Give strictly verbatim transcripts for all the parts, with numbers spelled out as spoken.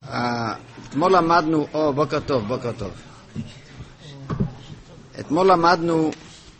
אתמול למדנו, או בוקר טוב, בוקר טוב. אתמול למדנו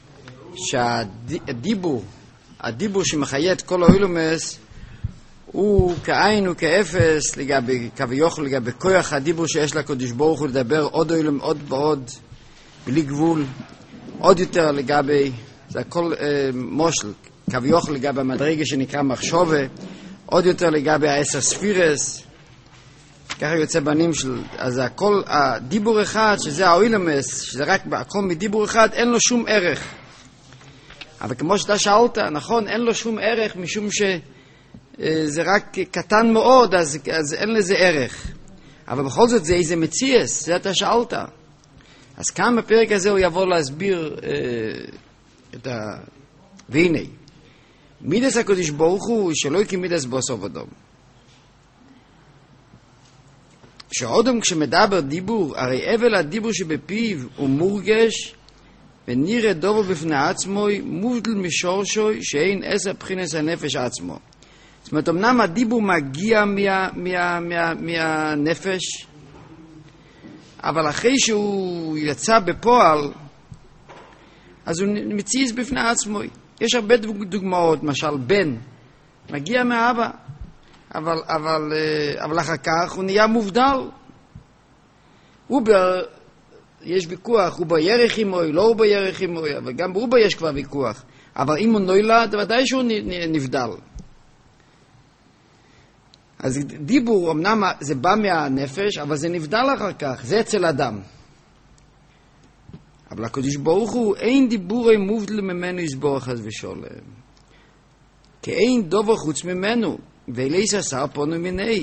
שהדיבור, הדיבור שמחיה את כל האילומס, הוא כאין וכאפס לגבי כביכול, לגבי כוח הדיבור שיש לקדוש ברוך הוא לדבר עוד אילום, עוד ועוד, בלי גבול, עוד יותר לגבי, זה הכל אה, מושל, כביכול לגבי המדרגה שנקרא מחשבה, עוד יותר לגבי העשר ספירס, ככה יוצא בנים של, אז הכל, הדיבור אחד, שזה האילומס, שזה רק הכל מדיבור אחד, אין לו שום ערך. אבל כמו שאתה שאלת, נכון, אין לו שום ערך, משום שזה רק קטן מאוד, אז, אז אין לזה ערך. אבל בכל זאת זה איזה מציאס, זה אתה שאלת. אז כאן בפרק הזה הוא יבוא להסביר אה, את ה... והנה, מידס הקדוש ברוך הוא שלא יקיים מידס בסוף אדום. שאודם כשמדבר דיבור, הרי אבל הדיבור שבפיו הוא מורגש, ונראה דובו בפני עצמו, מובדל משורשוי, שאין עשר בחינס הנפש עצמו. זאת אומרת, אמנם הדיבור מגיע מה, מה, מה, מהנפש, אבל אחרי שהוא יצא בפועל, אז הוא מציז בפני עצמו. יש הרבה דוגמאות, למשל, בן, מגיע מהאבא, אבל, אבל, אבל אחר כך הוא נהיה מובדל. הוא ב... יש ויכוח, הוא בירך עמוי, לא הוא בירך עמוי, אבל גם הוא יש כבר ויכוח. אבל אם הוא נולד, ודאי שהוא נבדל. אז דיבור, אמנם זה בא מהנפש, אבל זה נבדל אחר כך, זה אצל אדם. אבל הקדוש ברוך הוא, אין דיבורי מובדל ממנו יסבור חס ושולם. כי אין דובר חוץ ממנו, ואליס עשר פונו מיני.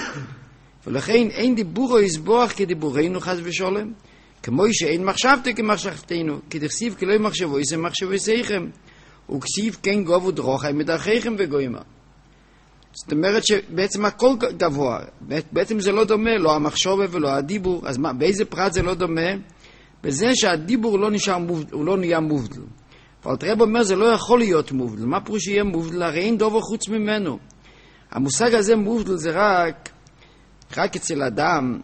ולכן אין דיבורו יסבור כדיבורנו חס ושולם. כמו שאין מחשבתי כמחשבתנו, כי תכסיב כלא מחשבו יסם מחשבו יסייכם, וכסיב כן גובו דרוכי מדרכיכם וגוימה. זאת אומרת שבעצם הכל גבוה, בעצם זה לא דומה, לא המחשבה ולא הדיבור, אז מה, באיזה פרט זה לא דומה? בזה שהדיבור לא נשאר מובדל, הוא לא נהיה מובדל. אבל תראה אומר, זה לא יכול להיות מובדל. מה פירוש שיהיה מובדל? הרי אין דובר חוץ ממנו. המושג הזה מובדל זה רק, רק אצל אדם,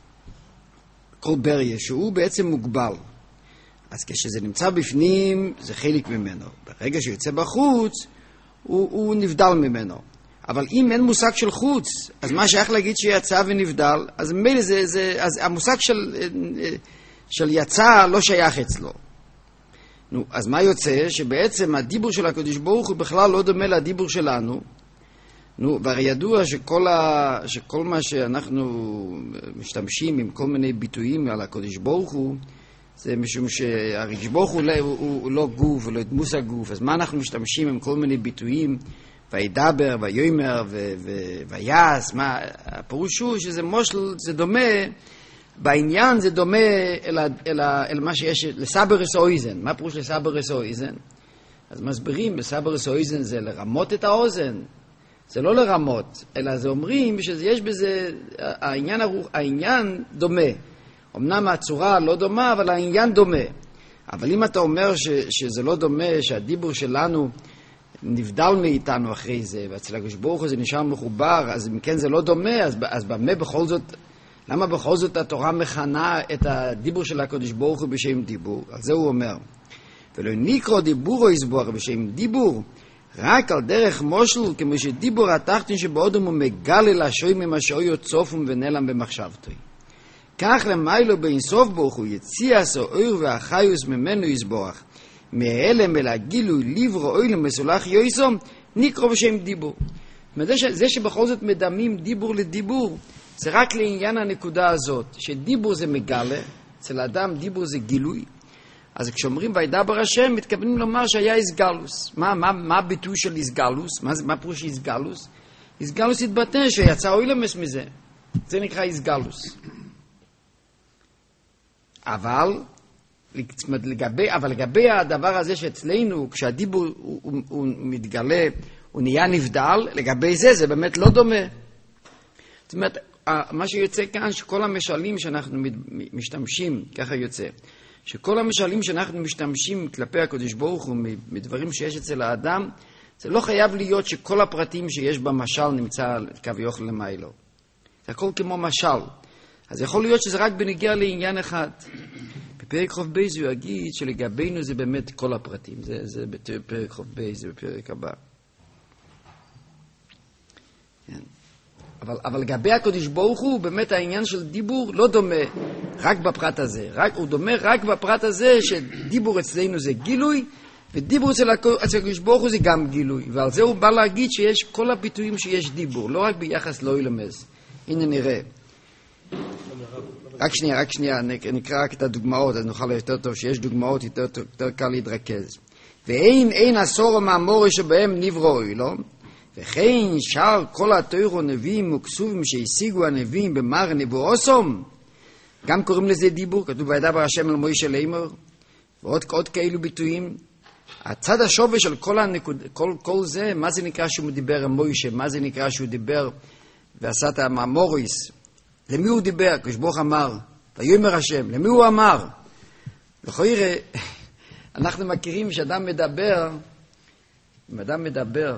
כל בריה, שהוא בעצם מוגבל. אז כשזה נמצא בפנים, זה חלק ממנו. ברגע שיוצא בחוץ, הוא, הוא נבדל ממנו. אבל אם אין מושג של חוץ, אז מה שייך להגיד שיצא ונבדל, אז מילא זה, זה, אז המושג של, של יצא לא שייך אצלו. נו, אז מה יוצא? שבעצם הדיבור של הקדוש ברוך הוא בכלל לא דומה לדיבור שלנו. נו, והרי ידוע שכל, ה... שכל מה שאנחנו משתמשים עם כל מיני ביטויים על הקדוש ברוך הוא, זה משום שהקדוש ברוך הוא, הוא, הוא, הוא לא גוף, הוא לא דמוס הגוף, אז מה אנחנו משתמשים עם כל מיני ביטויים, וידבר, ויאמר, ו... ו... ויעש, מה, הפירוש הוא שזה מושל, זה דומה, בעניין זה דומה אל, ה... אל, ה... אל מה שיש, לסברס אויזן. מה פירוש לסברס אויזן? אז מסבירים, לסברס אויזן זה לרמות את האוזן, זה לא לרמות, אלא זה אומרים שיש בזה, העניין, העניין דומה. אמנם הצורה לא דומה, אבל העניין דומה. אבל אם אתה אומר ש, שזה לא דומה, שהדיבור שלנו נבדל מאיתנו אחרי זה, ואצל הקדוש ברוך הוא זה נשאר מחובר, אז אם כן זה לא דומה, אז, אז במה בכל זאת, למה בכל זאת התורה מכנה את הדיבור של הקדוש ברוך הוא בשם דיבור? על זה הוא אומר. ולא נקרא דיבור או יסבור בשם דיבור, רק על דרך מושל, כמו שדיבור התחתן שבאודם הוא מגלה לשוי ממה שאויו צופום ונעלם במחשבתו. כך למיילו באינסוף ברוך הוא יציע עשו אור והחיוס ממנו יסבורך. מהלם אל הגילוי ליברו אוילם מסולח יויסום, נקרא בשם דיבור. זה, ש... זה שבכל זאת מדמים דיבור לדיבור, זה רק לעניין הנקודה הזאת, שדיבור זה מגלה, אצל האדם דיבור זה גילוי, אז כשאומרים וידבר השם, מתכוונים לומר שהיה איסגלוס. מה, מה, מה הביטוי של איסגלוס? מה, מה פירוש איסגלוס? איסגלוס התבטא שיצא אוילמס מזה. זה נקרא איסגלוס. אבל, לגבי, אבל לגבי הדבר הזה שאצלנו, כשהדיבור הוא, הוא, הוא מתגלה, הוא נהיה נבדל, לגבי זה, זה באמת לא דומה. זאת אומרת, מה שיוצא כאן, שכל המשלים שאנחנו משתמשים, ככה יוצא. שכל המשלים שאנחנו משתמשים כלפי הקדוש ברוך הוא מדברים שיש אצל האדם, זה לא חייב להיות שכל הפרטים שיש במשל נמצא כביכול למיילו. זה הכל כמו משל. אז יכול להיות שזה רק בנגיע לעניין אחד. בפרק חוב בייז הוא יגיד שלגבינו זה באמת כל הפרטים. זה, זה בפרק חוב בייז, זה בפרק הבא. כן. אבל, אבל לגבי הקדוש ברוך הוא, באמת העניין של דיבור לא דומה רק בפרט הזה. רק, הוא דומה רק בפרט הזה שדיבור אצלנו זה גילוי, ודיבור אצל הקדוש ברוך הוא זה גם גילוי. ועל זה הוא בא להגיד שיש כל הביטויים שיש דיבור, לא רק ביחס לא ילמז. הנה נראה. רק שנייה, רק שנייה, נקרא רק את הדוגמאות, אז נוכל יותר טוב, שיש דוגמאות יותר, יותר קל להתרכז. ואין, אין עשור מהמורה שבהם נבראו, לא? וכן שאר כל התוירו נביאים וכסובים שהשיגו הנביאים במר נבואוסום, גם קוראים לזה דיבור, כתוב וידבר השם אל מוישה לאמור, ועוד עוד כאלו ביטויים. הצד השווה של כל, הנקוד, כל, כל זה, מה זה נקרא שהוא דיבר על מוישה, מה זה נקרא שהוא דיבר ועשה את המאמוריס, למי הוא דיבר? כשברוך אמר, ויאמר השם, למי הוא אמר? לכאורה, אנחנו מכירים שאדם מדבר, אם אדם מדבר,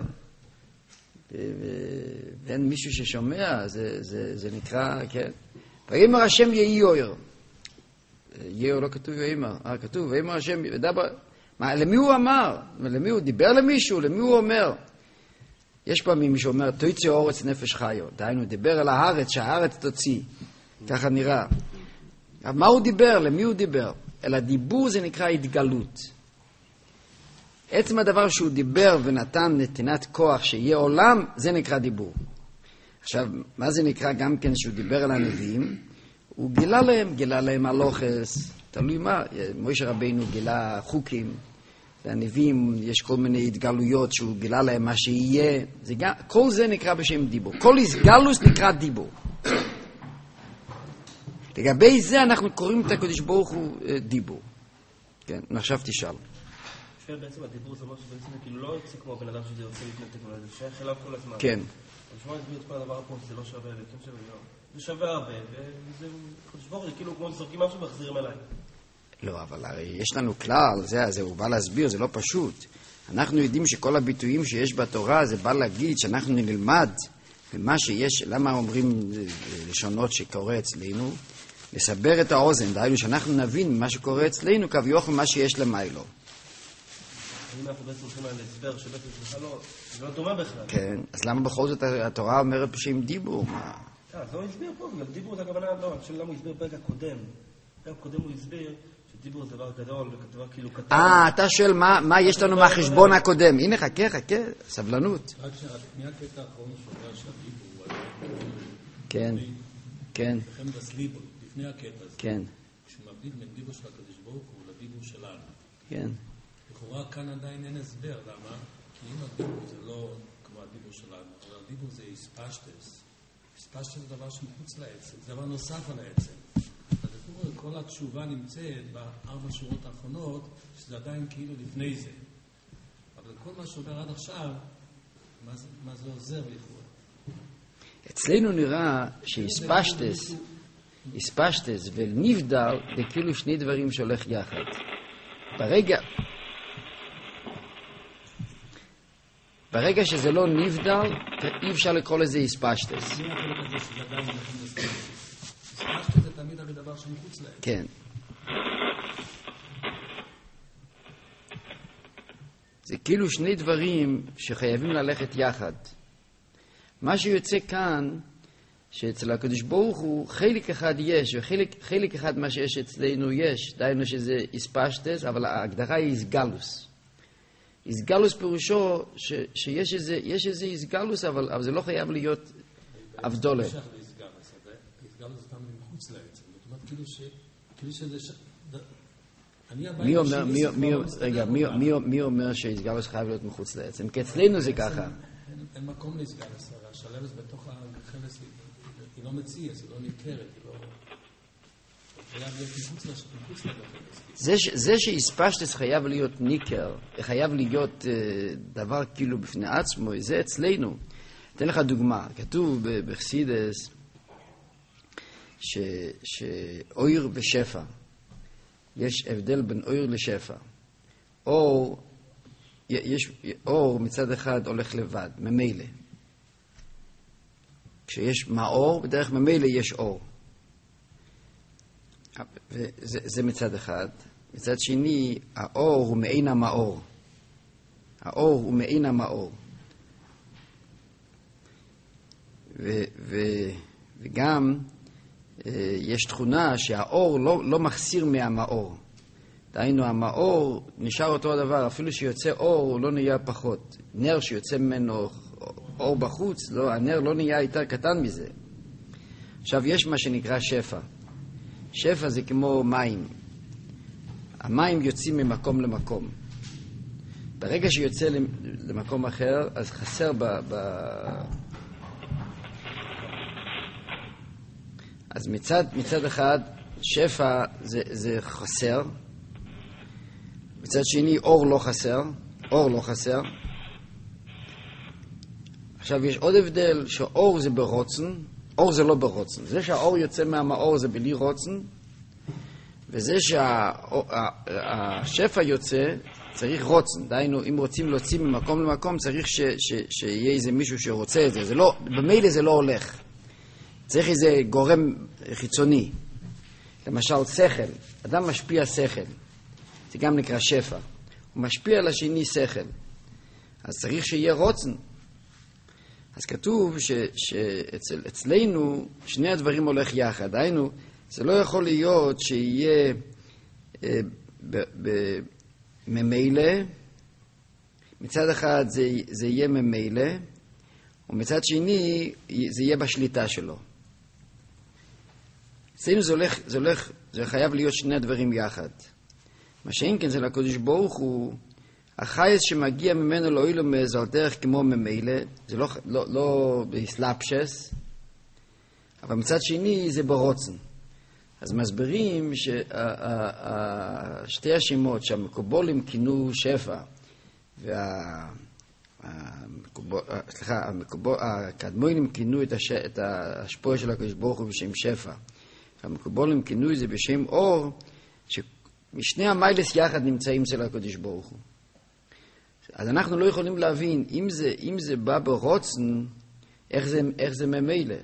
ואין מישהו ששומע, זה, זה, זה נקרא, כן? ויאמר השם יהי יויר. יויר לא כתוב ויאמר, אה, כתוב, ויאמר השם, ודבר, מה, למי הוא אמר? למי הוא דיבר למישהו? למי הוא אומר? יש פעמים מישהו אומר, תוציא אורץ נפש חיו. דהיינו, דיבר על הארץ, שהארץ תוציא. ככה נראה. אבל מה הוא דיבר? למי הוא דיבר? אלא דיבור זה נקרא התגלות. עצם הדבר שהוא דיבר ונתן נתינת כוח שיהיה עולם, זה נקרא דיבור. עכשיו, מה זה נקרא גם כן שהוא דיבר על הנביאים? הוא גילה להם, גילה להם הלוכס, תלוי מה, מוישה רבינו גילה חוקים, והנביאים יש כל מיני התגלויות שהוא גילה להם מה שיהיה, זה גם, כל זה נקרא בשם דיבור. כל הסגלוס נקרא דיבור. לגבי זה אנחנו קוראים את הקדוש ברוך הוא דיבור. כן, עכשיו תשאל. בעצם הדיבור זה משהו בעצם כאילו לא יוצא כמו בן אדם שזה יוצא להתנתק לו, זה שייך אליו כל הזמן. כן. אז שמוע הסביר את כל הדבר פה שזה לא שווה, וכן שווה, לא. זה שווה הרבה, וזה חושבור, זה כאילו כמו שזורקים משהו ומחזירים אליי. לא, אבל הרי יש לנו כלל, זה, זה הוא בא להסביר, זה לא פשוט. אנחנו יודעים שכל הביטויים שיש בתורה, זה בא להגיד שאנחנו נלמד במה שיש, למה אומרים לשונות שקורה אצלנו, לסבר את האוזן, דהיינו שאנחנו נבין מה שקורה אצלנו, כביכול מה שיש למיילו. אם אנחנו בעצם הולכים על הסבר שבעצם בכלל לא, זה לא דומה בכלל. כן, אז למה בכל זאת התורה אומרת בשם דיבור? מה? אה, זה לא הסביר פה, גם דיבור זה הכוונה, לא, אני חושב למה הוא הסביר פרק הקודם. פרק הקודם הוא הסביר שדיבור זה דבר גדול, וכתבה כאילו קטן. אה, אתה שואל מה יש לנו מהחשבון הקודם. הנה, חכה, חכה, סבלנות. רק שני הקטע האחרון שאומר שהדיבור הוא... כן, כן. לכן בסליבור, לפני הקטע הזה. כן. כשמבדיל בין דיבור של הקדוש ברוך הוא לדיבור שלנו. כן. לכאורה כאן עדיין אין הסבר, למה? כי אם הדיבור זה לא כמו הדיבור שלנו, אבל הדיבור זה איספשטס. איספשטס זה דבר שמחוץ לעצם, זה דבר נוסף על העצם. אז לכאורה כל התשובה נמצאת בארבע שורות האחרונות, שזה עדיין כאילו לפני זה. אבל כל מה שעובר עד עכשיו, מה זה, מה זה עוזר לכאורה? אצלנו נראה שאיספשטס, איספשטס ונבדל, זה כאילו שני דברים שהולך יחד. ברגע... ברגע שזה לא נבדל, אי אפשר לקרוא לזה איספשטס. אני יכול לקרוא לזה שזה עדיין לכם לספר. איספשטס זה תמיד הרי דבר שמחוץ להם. כן. זה כאילו שני דברים שחייבים ללכת יחד. מה שיוצא כאן, שאצל הקדוש ברוך הוא חלק אחד יש, וחלק חלק אחד מה שיש אצלנו יש, דיינו שזה איספשטס, אבל ההגדרה היא איסגלוס. איסגלוס פירושו ש, שיש איזה, יש איזה איסגלוס, אבל, אבל זה לא חייב להיות אבדולה. איסגלוס, איסגלוס זה תמיד מחוץ לעצם. זאת אומרת, כאילו ש... כאילו שזה... ש... מי אומר, מי, מי, רגע, מי, מי, מי אומר שאיסגלוס חייב להיות מחוץ לעצם? כי אצלנו זה ככה. אין, אין מקום לאיסגלוס, הרי השלמס בתוך החלס היא לא מציאס, היא לא נקרת, היא לא... חייב להיות מחוץ לחלס. זה שאיספשטס חייב להיות ניקר, חייב להיות דבר כאילו בפני עצמו, זה אצלנו. אתן לך דוגמה, כתוב בחסידס שאויר ושפע, יש הבדל בין אויר לשפע. אור, יש, אור מצד אחד הולך לבד, ממילא. כשיש מאור, בדרך ממילא יש אור. וזה, זה מצד אחד. מצד שני, האור הוא מעין המאור. האור הוא מעין המאור. ו, ו, וגם יש תכונה שהאור לא, לא מחסיר מהמאור. דהיינו, המאור נשאר אותו הדבר, אפילו שיוצא אור הוא לא נהיה פחות. נר שיוצא ממנו אור בחוץ, לא, הנר לא נהיה יותר קטן מזה. עכשיו יש מה שנקרא שפע. שפע זה כמו מים. המים יוצאים ממקום למקום. ברגע שיוצא למקום אחר, אז חסר ב... ב... אז מצד, מצד אחד, שפע זה, זה חסר. מצד שני, אור לא חסר. אור לא חסר. עכשיו, יש עוד הבדל שאור זה ברוצן, אור זה לא ברוצן. זה שהאור יוצא מהמאור זה בלי רוצן, וזה שהשפע יוצא צריך רוצן. דהיינו, אם רוצים להוציא ממקום למקום, צריך ש, ש, שיהיה איזה מישהו שרוצה את זה. זה לא, במילא זה לא הולך. צריך איזה גורם חיצוני. למשל, שכל. אדם משפיע שכל. זה גם נקרא שפע. הוא משפיע על השני שכל. אז צריך שיהיה רוצן. אז כתוב שאצלנו שני הדברים הולך יחד. היינו, זה לא יכול להיות שיהיה אה, ממילא, מצד אחד זה, זה יהיה ממילא, ומצד שני זה יהיה בשליטה שלו. אצלנו זה הולך, זה הולך, זה חייב להיות שני הדברים יחד. מה שאין כן זה לקדוש ברוך הוא, החייס שמגיע ממנו לא אילום זה על דרך כמו ממילא, זה לא, לא, לא בסלאפשס, אבל מצד שני זה ברוצן. אז מסבירים ששתי השמות שהמקובולים כינו שפע, וה... סליחה, הקדמונים כינו את ההשפוע של הקדוש ברוך הוא בשם שפע, והמקובולים כינו את זה בשם אור, שמשני המיילס יחד נמצאים אצל הקדוש ברוך הוא. אז אנחנו לא יכולים להבין, אם זה, אם זה בא ברוצן, איך זה, איך זה ממילא.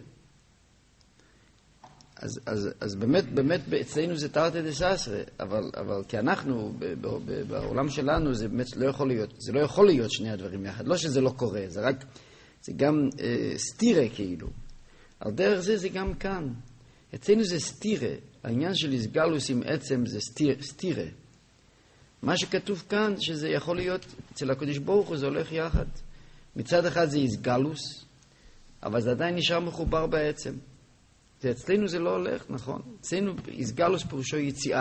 אז, אז, אז באמת, באמת, אצלנו זה תרתי דסתרי, אבל, אבל כי אנחנו, ב, ב, ב, בעולם שלנו, זה באמת לא יכול להיות, זה לא יכול להיות שני הדברים יחד. לא שזה לא קורה, זה רק, זה גם אה, סתירה כאילו. על דרך זה זה גם כאן. אצלנו זה סתירה. העניין של הסגלוס עם עצם זה סתיר, סתירה. מה שכתוב כאן, שזה יכול להיות, אצל הקדוש ברוך הוא זה הולך יחד. מצד אחד זה הסגלוס, אבל זה עדיין נשאר מחובר בעצם. זה אצלנו זה לא הולך, נכון? אצלנו הסגלוס פירושו יציאה.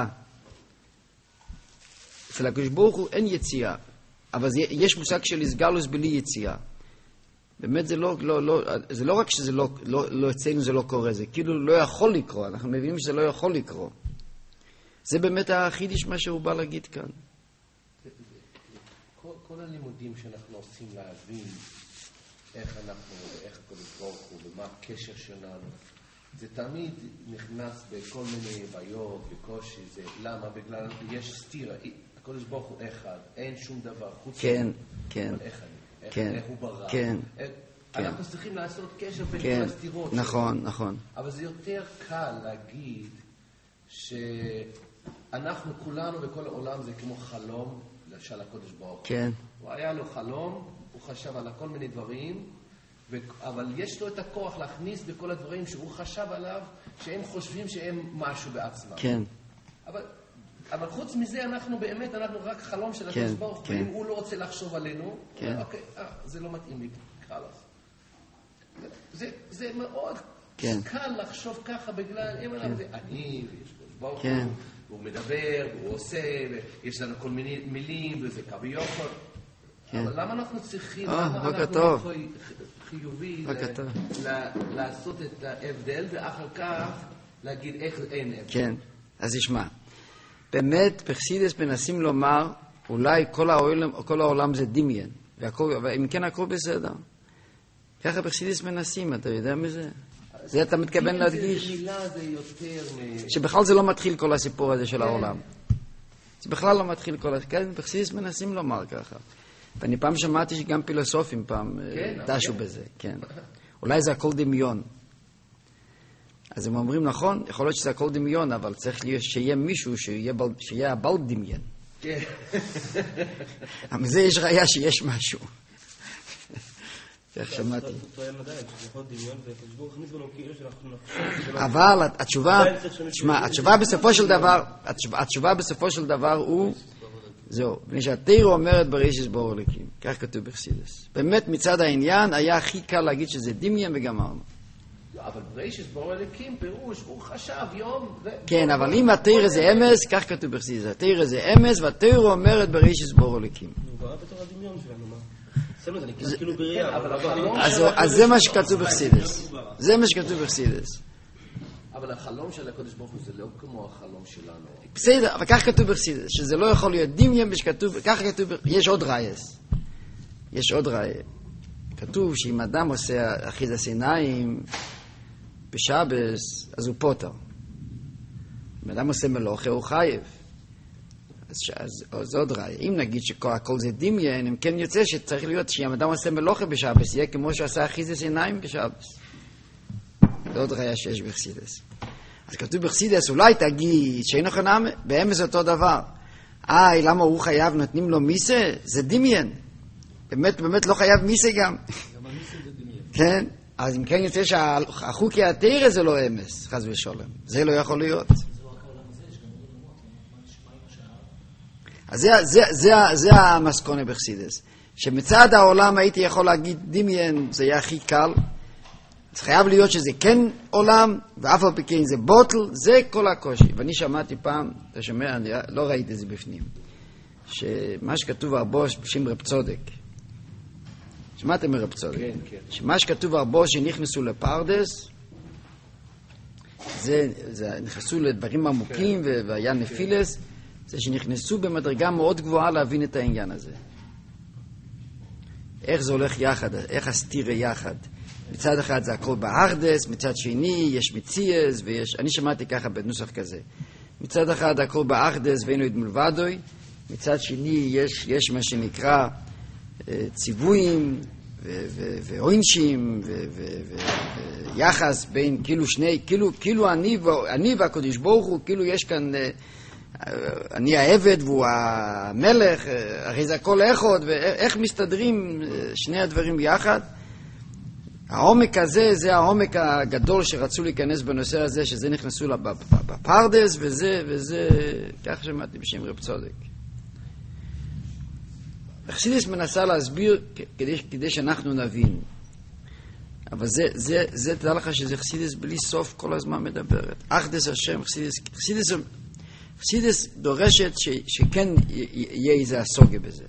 אצל הקדוש ברוך הוא אין יציאה, אבל זה, יש מושג של הסגלוס בלי יציאה. באמת זה לא, לא, לא, זה לא רק שזה לא, לא, לא אצלנו זה לא קורה, זה כאילו לא יכול לקרות, אנחנו מבינים שזה לא יכול לקרות. זה באמת החידוש מה שהוא בא להגיד כאן. כל, כל הלימודים שאנחנו עושים להבין איך אנחנו ואיך הקדוש ברוך הוא ומה הקשר שלנו, זה תמיד נכנס בכל מיני בעיות וקושי. זה למה? בגלל יש סתירה. הקדוש ברוך הוא אחד, אין שום דבר חוץ. כן, כן. אבל איך אני? איך, כן, איך הוא ברא? כן. איך, כן. אנחנו צריכים לעשות קשר בין כן. כל הסתירות. נכון, שלנו. נכון. אבל זה יותר קל להגיד שאנחנו כולנו בכל העולם זה כמו חלום של הקדוש ברוך הוא. כן. הוא היה לו חלום, הוא חשב על כל מיני דברים, ו... אבל יש לו את הכוח להכניס בכל הדברים שהוא חשב עליו, שהם חושבים שהם משהו בעצמם. כן. אבל, אבל חוץ מזה אנחנו באמת, אנחנו רק חלום של כן, הקדוש ברוך הוא, כן. ואם הוא לא רוצה לחשוב עלינו, כן. אוקיי, אה, זה לא מתאים לי, חלאס. זה, זה מאוד כן. קל לחשוב ככה בגלל, אם אנחנו זה אני, ויש קדוש ברוך כן. הוא, והוא מדבר, והוא עושה, ויש לנו כל מיני מילים, וזה כביכול. כן. אבל למה אנחנו צריכים, אה, למה בוקר אנחנו טוב. לא חיובי בוקר טוב. ל- ל- לעשות את ההבדל, ואחר כך להגיד איך אין הבדל. כן, אז ישמע. באמת, בחסידות מנסים לומר, אולי כל העולם, כל העולם זה דמיין, ואם כן הכל בסדר. ככה בחסידות מנסים, אתה יודע מזה? זה אתה מתכוון להדגיש? מילה זה יותר מ... שבכלל זה לא מתחיל כל הסיפור הזה של העולם. זה בכלל לא מתחיל כל הסיפור. כן, בחסידות מנסים לומר ככה. ואני פעם שמעתי שגם פילוסופים פעם כן, דשו כן. בזה, כן. אולי זה הכל דמיון. אז הם אומרים, נכון, יכול להיות שזה הכל דמיון, אבל צריך שיהיה מישהו שיהיה, בל, שיהיה הבל דמיין. כן. מזה יש ראיה שיש משהו. איך שמעתי. אבל התשובה, תשמע, התשובה בסופו של דבר, התשובה בסופו של דבר הוא, זהו, בני שהתורה אומרת בראשית ברור אלוקים, כך כתוב בחסידות. באמת מצד העניין היה הכי קל להגיד שזה דמיין וגמרנו. אבל בראשית ברור אלוקים פירוש, הוא חשב יום... כן, אבל אם התורה זה אמס, כך כתוב בחסידות. התורה זה אמס, והתורה אומרת בראשית ברור אלוקים. הוא ברא בתור הדמיון שלנו, מה? בסדר, זה כאילו בראייה. אז זה מה שכתוב בחסידות. זה מה שכתוב בחסידות. אבל החלום של הקדוש ברוך הוא זה לא כמו החלום שלנו. בסדר, אבל כך כתוב בחסידות, שזה לא יכול להיות דמיין שכתוב, כך כתוב, יש עוד ראיס. יש עוד ראי. כתוב שאם אדם עושה אחיזת עיניים בשבס, אז הוא פוטר. אם אדם עושה מלוכה, הוא חייב. אז, אז, אז עוד ראי. אם נגיד שהכל זה דמיין, אם כן יוצא שצריך להיות שאם אדם עושה מלוכה בשבס, יהיה כמו שעשה אחיזת עיניים בשבס. זה עוד ראיה שיש בחסידות. אז כתוב בחסידות, אולי תגיד שאין חינם, באמס אותו דבר. איי, למה הוא חייב, נותנים לו מיסה? זה דמיין. באמת, באמת לא חייב מיסה גם. גם המיסה זה דמיין. כן? אז אם כן יוצא שהחוקי התורה זה לא אמס, חס ושלום. זה לא יכול להיות. אז זה, זה, זה, זה המסקונה בחסידות. שמצד העולם הייתי יכול להגיד דמיין, זה יהיה הכי קל. אז חייב להיות שזה כן עולם, ואף על פי כן זה בוטל, זה כל הקושי. ואני שמעתי פעם, אתה שומע, אני לא ראיתי את זה בפנים, שמה שכתוב הרבוש בשם רב צודק, שמעתם מרב צודק? כן, כן. שמה שכתוב הרבוש שנכנסו לפרדס, זה, זה נכנסו לדברים עמוקים, כן. והיה נפילס, כן. זה שנכנסו במדרגה מאוד גבוהה להבין את העניין הזה. איך זה הולך יחד, איך הסתירה יחד. מצד אחד זה הכל בארדס, מצד שני יש מציאס, ויש, אני שמעתי ככה בנוסח כזה. מצד אחד הכל בארדס ואינו עד מלבדוי, מצד שני יש, יש מה שנקרא אה, ציוויים ועונשים ויחס בין כאילו שני, כאילו, כאילו אני, אני והקדוש ברוך הוא, כאילו יש כאן, אה, אני העבד והוא המלך, הרי זה הכל אחד, ואיך מסתדרים שני הדברים יחד. העומק הזה, זה העומק הגדול שרצו להיכנס בנושא הזה, שזה נכנסו בפרדס, וזה, וזה, כך שמעתי בשם רב צודק. חסידות מנסה להסביר כדי, כדי שאנחנו נבין. אבל זה, זה, זה, תדע לך שזה חסידות בלי סוף כל הזמן מדברת. אחדס השם, חסידות, חסידות, חסידות דורשת ש, שכן יהיה איזה הסוגה בזה.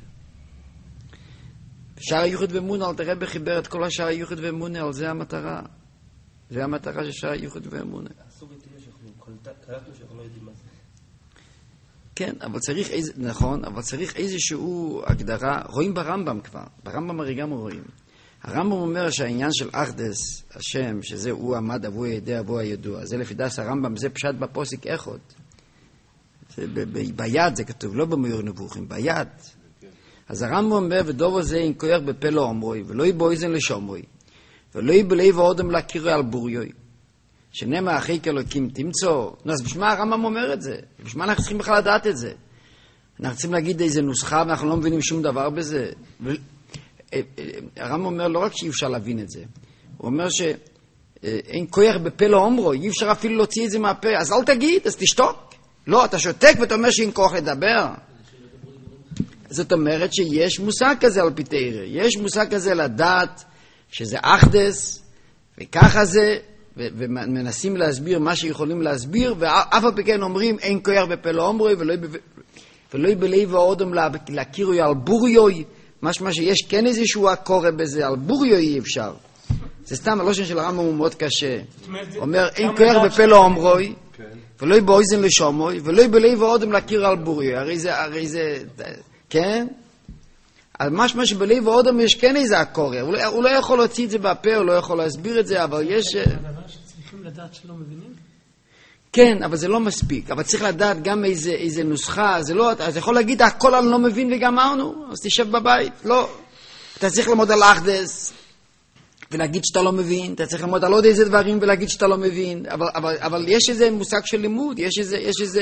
שער הייחוד ואמונה, אל תראה בחיבר את כל השער הייחוד ואמונה, על זה המטרה. זה המטרה של שער הייחוד ואמונה. הסוג תהיה שאנחנו קלטנו שאנחנו לא יודעים מה זה. כן, אבל צריך איזה, נכון, אבל צריך איזשהו הגדרה, רואים ברמב"ם כבר, ברמב"ם הרי גם רואים. הרמב"ם אומר שהעניין של אחדס, השם, שזה הוא עמד, אבו הידע, אבו הידוע, זה לפי דעת הרמב"ם, זה פשט בפוסק אחד. זה ב- ב- ביד זה כתוב, לא במאור נבוכים, ביד. אז הרמב"ם אומר, ודובו זה אין כוח בפה לא אומרוי, ולא יבוא איזן לשומרוי, ולא יבלב האודם להכירו על בוריוי, שנאמר אחי כאלוקים תמצוא. נו, אז בשביל מה הרמב"ם אומר את זה? בשביל מה אנחנו צריכים בכלל לדעת את זה? אנחנו צריכים להגיד איזה נוסחה, ואנחנו לא מבינים שום דבר בזה. ו... הרמב"ם אומר לא רק שאי אפשר להבין את זה, הוא אומר שאין כוח בפה לא אומרוי, אי אפשר אפילו להוציא את זה מהפה, אז אל תגיד, אז תשתוק. לא, אתה שותק ואתה אומר שאין כוח לדבר. זאת אומרת שיש מושג כזה על פי תורה, יש מושג כזה לדעת שזה אחדס, וככה זה, ו- ומנסים להסביר מה שיכולים להסביר, ואף על פי כן אומרים אין כוח בפה לא אומרוי, ולא בלב האודם להכירו על בוריוי, משמע שיש כן איזשהו הקורא בזה, על בוריוי אי אפשר. זה סתם, הלושן של הרמב"ם הוא מאוד קשה. אומר אין כוח בפה לא אומרוי, ולא באוזן לשומוי, ולא בלב האודם להכיר על בוריוי. הרי זה, הרי זה, כן? אז משמע שבלב האודם יש כן איזה הקורא. הוא, הוא לא יכול להוציא את זה בפה, הוא לא יכול להסביר את זה, אבל יש... זה הדבר שצריכים לדעת שלא מבינים? כן, אבל זה לא מספיק. אבל צריך לדעת גם איזה, איזה נוסחה. זה לא, אז יכול להגיד, הכל אני לא מבין וגמרנו, אז תשב בבית. לא. אתה צריך ללמוד על אחדס. ולהגיד שאתה לא מבין, אתה צריך ללמוד על עוד איזה דברים ולהגיד שאתה לא מבין, אבל, אבל, אבל יש איזה מושג של לימוד, יש איזה, יש איזה...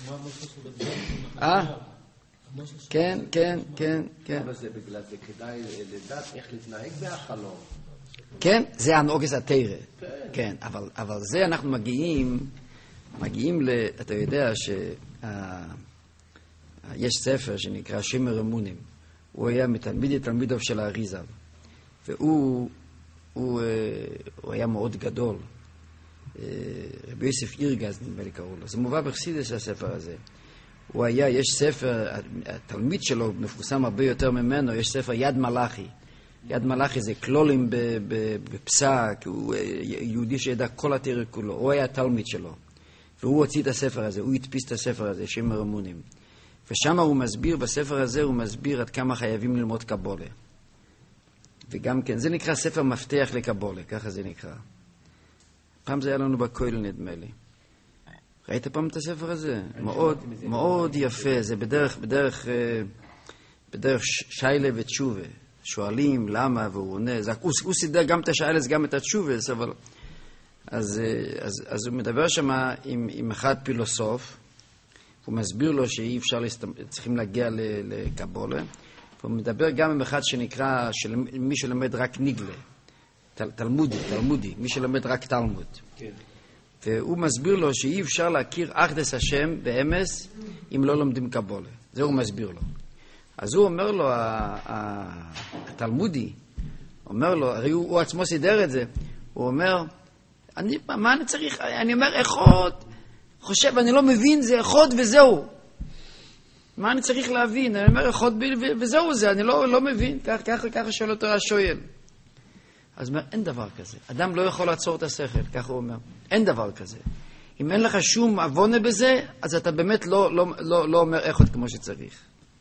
אה? כן, כן, כן, כן. אבל זה בגלל זה כדאי לדעת איך להתנהג בהחלום. כן, זה הנוגס התרא. כן, אבל, אבל זה אנחנו מגיעים, מגיעים ל... אתה יודע ש... יש ספר שנקרא שמר אמונים. הוא היה מתלמידי תלמידיו של האריז"ל. והוא הוא, הוא היה מאוד גדול. רבי יוסף אירגז, נדמה לי קראו לו. זה מובא בחסידות הספר הזה. הוא היה, יש ספר, התלמיד שלו מפורסם הרבה יותר ממנו, יש ספר יד מלאכי. יד מלאכי זה כלולים בפסק, הוא יהודי שידע כל התרא כולו. הוא היה התלמיד שלו. והוא הוציא את הספר הזה, הוא הדפיס את הספר הזה, שמר אמונים. ושם הוא מסביר, בספר הזה הוא מסביר עד כמה חייבים ללמוד קבולה. וגם כן, זה נקרא ספר מפתח לקבולה, ככה זה נקרא. פעם זה היה לנו בכולל, נדמה לי. ראית פעם את הספר הזה? מאוד, מאוד יפה. זה בדרך, בדרך, בדרך שיילה ותשובה. שואלים למה והוא עונה. זה, הוא, הוא סידר גם את השיילס, גם את התשובה, אבל... אז, אז, אז הוא מדבר שם עם, עם אחד פילוסוף, הוא מסביר לו שאי אפשר, להסתמ... צריכים להגיע לקבולה, והוא מדבר גם עם אחד שנקרא, של... מי שלמד רק ניגלה, תל... תלמודי, תלמודי, מי שלמד רק תלמוד. כן. והוא מסביר לו שאי אפשר להכיר אחדס השם באמס אם לא לומדים קבולה. זה הוא מסביר לו. אז הוא אומר לו, התלמודי, אומר לו, הרי הוא, הוא עצמו סידר את זה, הוא אומר, אני, מה אני צריך? אני אומר, אחד, חושב, אני לא מבין, זה אחד וזהו. מה אני צריך להבין? אני אומר, אחד וזהו זה, אני לא, לא מבין. כך, כך, ככה שואל אותו השואל. אז הוא אומר, אין דבר כזה. אדם לא יכול לעצור את השכל, ככה הוא אומר. אין דבר כזה. אם אין לך שום עוונה בזה, אז אתה באמת לא, לא, לא, לא אומר אחד כמו שצריך.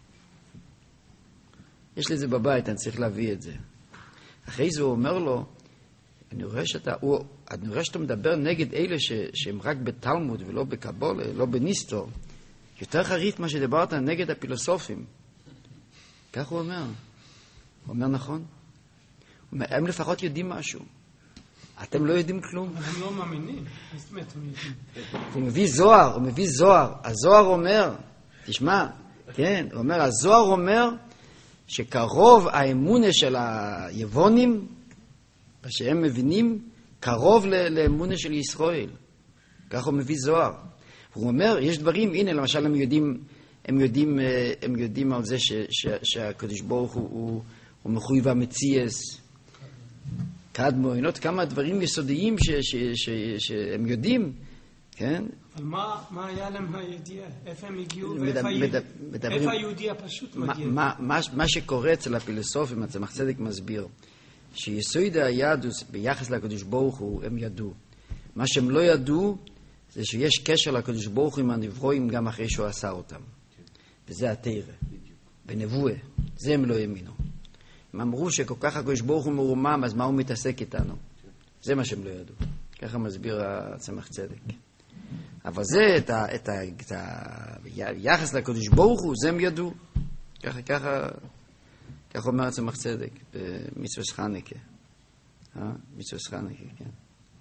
יש לי את זה בבית, אני צריך להביא את זה. אחרי זה הוא אומר לו, אני רואה שאתה, הוא, אני רואה שאתה מדבר נגד אלה ש, שהם רק בתלמוד ולא בקבולה, לא בניסטור. יותר חריף מה שדיברת נגד הפילוסופים. כך הוא אומר. הוא אומר נכון. הוא אומר, הם לפחות יודעים משהו. אתם לא יודעים כלום. אבל הם לא מאמינים. זאת אומרת, הם יודעים. הוא מביא זוהר, הוא מביא זוהר. הזוהר אומר, תשמע, כן, הוא אומר, הזוהר אומר שקרוב האמונה של היוונים, שהם מבינים, קרוב לאמונה של ישראל. כך הוא מביא זוהר. הוא אומר, יש דברים, הנה, למשל, הם יודעים, הם יודעים, הם יודעים על זה ש, ש, שהקדוש ברוך הוא, הוא, הוא מחויב המציאס. קדמו, הנות כמה דברים יסודיים ש, ש, ש, שהם יודעים, כן? אבל מה, מה היה להם הידיעה? איפה הם הגיעו? מדבר, ואיפה מדבר, איפה היהודי הפשוט מגיע? מה, מה, מה שקורה אצל הפילוסופים, הצמח צדק מסביר, שיסוד היהדות ביחס לקדוש ברוך הוא, הם ידעו. מה שהם לא ידעו, זה שיש קשר לקדוש ברוך הוא עם הנברואים גם אחרי שהוא עשה אותם. וזה התורה. בנבואה. זה הם לא האמינו. הם אמרו שכל כך הקדוש ברוך הוא מרומם, אז מה הוא מתעסק איתנו? זה מה שהם לא ידעו. ככה מסביר הצמח צדק. אבל זה, את, ה, את, ה, את היחס לקדוש ברוך הוא, זה הם ידעו. ככה, ככה, ככה אומר הצמח צדק, במצווה חנוכה. אה? מצווה חנוכה, כן.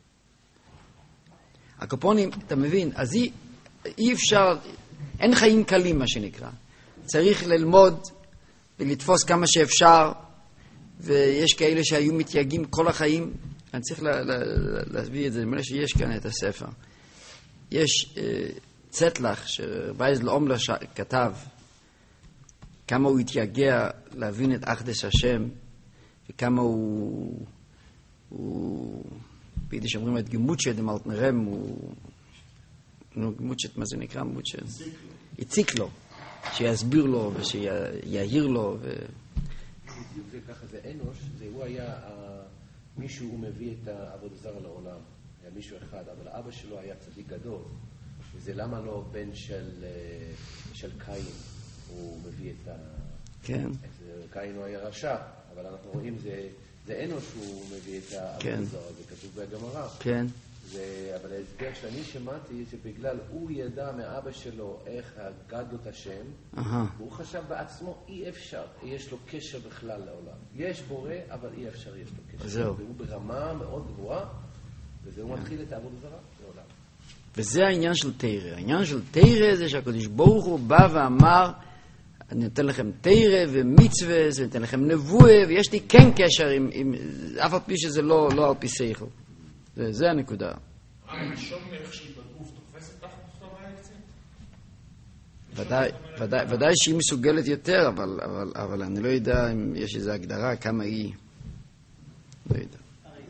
הקופונים, אתה מבין, אז אי, אי אפשר, אין חיים קלים, מה שנקרא. צריך ללמוד ולתפוס כמה שאפשר, ויש כאלה שהיו מתייגים כל החיים. אני צריך לה, לה, להביא את זה, למעלה שיש כאן את הספר. יש אה, צטלח שרבייזל אומלר כתב, כמה הוא התייגע להבין את אחדס השם, וכמה הוא, הוא ביידיש אומרים את גמוצ'ה דמלטנרם, הוא, נו, גמוצ'ה, מה זה נקרא? גמוצ'ה? הציק לו, שיסביר לו ושיעיר לו. ו... זה ככה, זה אנוש, זה הוא היה, מישהו הוא מביא את העבודה זרה לעולם, היה מישהו אחד, אבל אבא שלו היה צדיק גדול, וזה למה לא בן של, של קין, הוא מביא את ה... כן. את, קין הוא היה רשע, אבל אנחנו רואים זה, זה אנוש הוא מביא את העבודה כן. זרה, זה כתוב בגמרא. כן. זה, אבל ההסבר שאני שמעתי זה בגלל הוא ידע מאבא שלו איך הגד לו את השם, אהה. והוא חשב בעצמו אי אפשר, יש לו קשר בכלל לעולם. יש בורא, אבל אי אפשר יש לו קשר. זהו. והוא ברמה מאוד גבוהה, וזה הוא מתחיל את העבוד זרה לעולם. וזה העניין של תירה. העניין של תירה זה שהקדוש ברוך הוא בא ואמר, אני נותן לכם תירה ומצווה, ואני נותן לכם נבואה, ויש לי כן קשר עם, עם אף על פי שזה לא, לא על פי שכל. זה, זה הנקודה. הנשום איך שהיא בגוף תופסת תחת בכתובה קצת? ודאי, ודאי, ודאי שהיא מסוגלת יותר, אבל, אבל, אבל אני לא יודע אם יש איזו הגדרה כמה היא. לא יודע.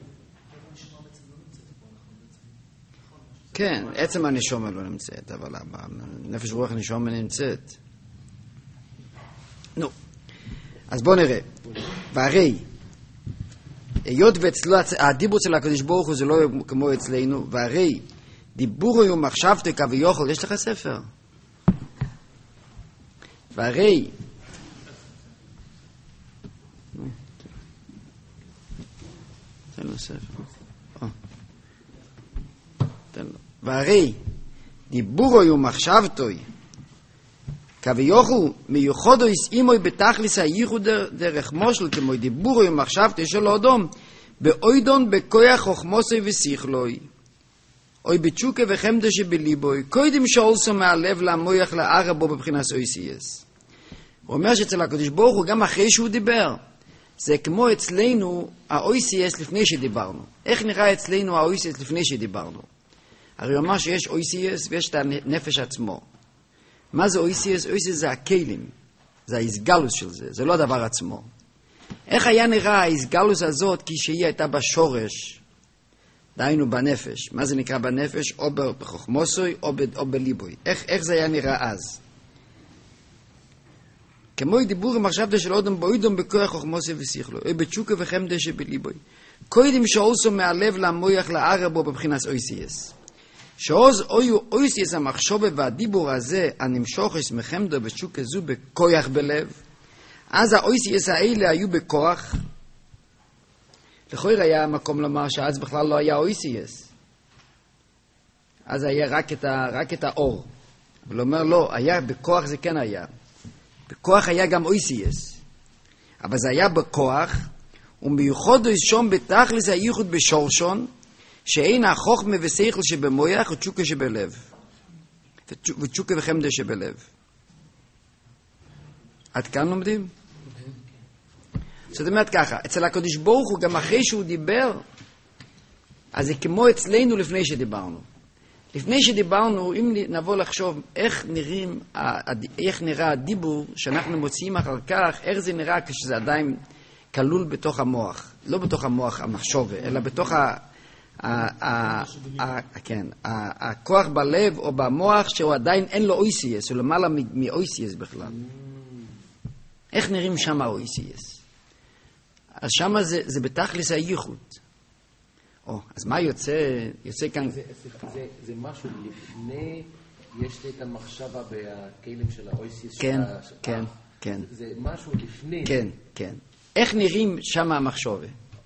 כן, עצם הנשומה לא נמצאת, אבל נפש רוח הנשומה נמצאת. נו, אז בואו נראה. והרי, היות ואצלו, הדיבור אצל הקדוש ברוך הוא זה לא כמו אצלנו, והרי דיבור הוא מחשבתו כביכול, יש לך ספר? והרי תן לו ספר. תן לו. והרי דיבור הוא מחשבתו כביכול מיוחדו יסעימוי בתכליס הייחוד דרך מושל כמו דיבור הוא מחשבתו של אדום באוידון בכוח חוכמוסי ושכלוי אוי בתשוקה וחמדה שבליבוי קודם שאולסו מהלב למויח לערה בו בבחינת אויסיאס. הוא אומר שאצל הקדוש ברוך הוא גם אחרי שהוא דיבר זה כמו אצלנו האויסיאס לפני שדיברנו. איך נראה אצלנו האויסיאס לפני שדיברנו? הרי הוא אמר שיש אויסיאס ויש את הנפש עצמו. מה זה אויסיאס? אויסיאס זה הכלים, זה ההסגלוס של זה, זה לא הדבר עצמו. איך היה נראה ההסגלוס הזאת כשהיא הייתה בשורש, דהיינו בנפש? מה זה נקרא בנפש? או בחוכמוסוי או, ב, או בליבוי. איך, איך זה היה נראה אז? כמו דיבור עם מחשבתו של אדם באוידום בכוח חוכמוסוי ושכלוי, או בתשוקה וחמדה שבליבוי. קודם שאולסו מהלב למויח לערה בו בבחינת אויסיאס. שעוז אויו אויסיאס המחשובה והדיבור הזה הנמשוכס מחמדו ותשוקה זו בכוח בלב, אז האויסיאס האלה היו בכוח. לכאורה היה מקום לומר שאז בכלל לא היה אויסיאס, אז היה רק את, ה, רק את האור. אבל אומר לא, היה בכוח, זה כן היה בכוח, היה גם אויסיאס, אבל זה היה בכוח, ומיוחדו שום בתכלס הייחוד בשורשון שאין החוכמה ושכל שבמויח ותשוקה שבלב ותשוקה וחמדה שבלב. עד כאן לומדים? זאת אומרת ככה, אצל הקדוש ברוך הוא גם אחרי שהוא דיבר, אז זה כמו אצלנו לפני שדיברנו. לפני שדיברנו, אם נבוא לחשוב איך נראים, איך נראה הדיבור שאנחנו מוציאים אחר כך, איך זה נראה כשזה עדיין כלול בתוך המוח, לא בתוך המוח המחשוב, אלא בתוך ה... כן, הכוח בלב או במוח שהוא עדיין אין לו אויסיאס, הוא למעלה מאויסיאס בכלל. איך נראים שם האויסיאס? אז שם זה, זה בתכלס הייחוד. או, אז מה יוצא, יוצא כאן? זה, זה, זה משהו לפני, יש לי את המחשבה בכלים של האויסיאס. כן, של כן, כן. זה משהו לפני. כן, כן. איך נראים שם המחשבה?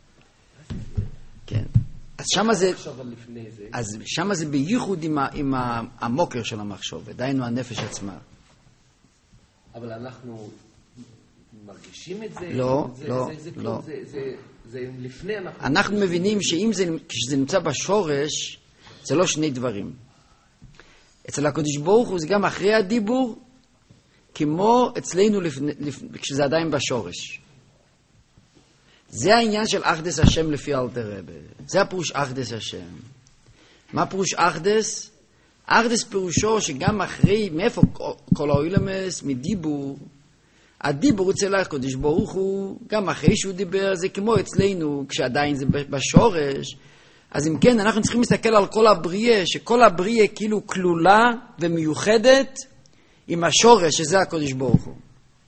כן. אז שמה זה, אז שמה זה בייחוד עם, ה, עם המוקר של המחשוב, דהיינו הנפש עצמה. אבל אנחנו מרגישים את זה? לא, זה, לא, זה, זה, לא. זה, זה, זה, זה לפני אנחנו... אנחנו מבינים שאם זה, כשזה נמצא בשורש, זה לא שני דברים. אצל הקדוש ברוך הוא זה גם אחרי הדיבור, כמו אצלנו לפני, לפני, כשזה עדיין בשורש. זה העניין של אחדס השם לפי אלתר רבי. זה הפירוש אחדס השם. מה פירוש אחדס? אחדס פירושו שגם אחרי, מאיפה כל האוילמס? מדיבור. הדיבור אצל הקדוש ברוך הוא, גם אחרי שהוא דיבר, זה כמו אצלנו, כשעדיין זה בשורש. אז אם כן, אנחנו צריכים להסתכל על כל הבריאה, שכל הבריאה כאילו כלולה ומיוחדת עם השורש, שזה הקדוש ברוך הוא.